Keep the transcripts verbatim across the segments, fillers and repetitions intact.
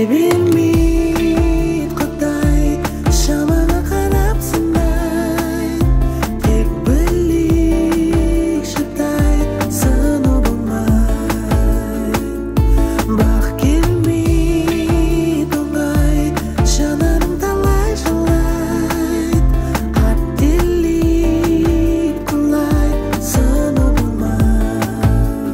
Жай бермейді Құдай шамаңа қарап сынай, тек білейік шыдай сыну болмай. Бақ келмейді оңай, жанарың талай жалайды, қателік құлай сыну болмай.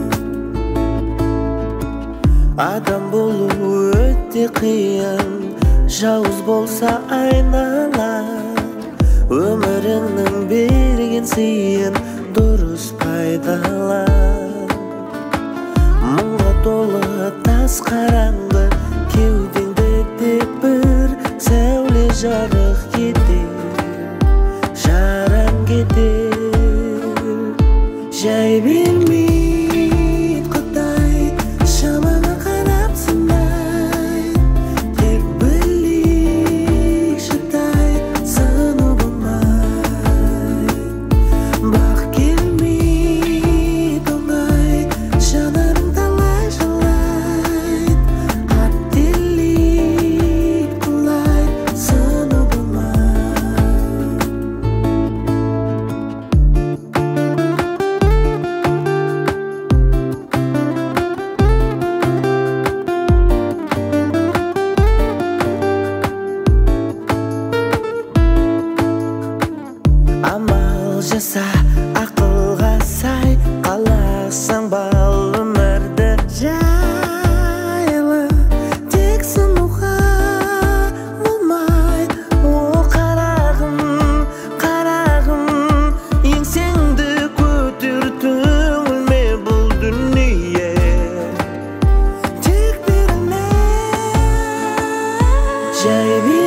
Адам болу өте қиын, жауыз болса айналаң. Өміріңнің берген сыйын дұрыс пайдалан. Мұңға толы тас қараңғы, кеудеңді тек бір сәуле жарық етер, жараң кетер. Жай бермейді Құдай шамаңа қарап сынай, тек білейік шыдай сыну болмай. Бақ келмейді оңай, жанарың талай жалайды, қателік құлай сыну болмай. Амал жаса ақылға сай, қаласаң бал өмірді жайлы, тек сынуға болмай. О қарағым, қарағым, еңсеңді көтер, түңілме бұл дүние тек берілме. Жай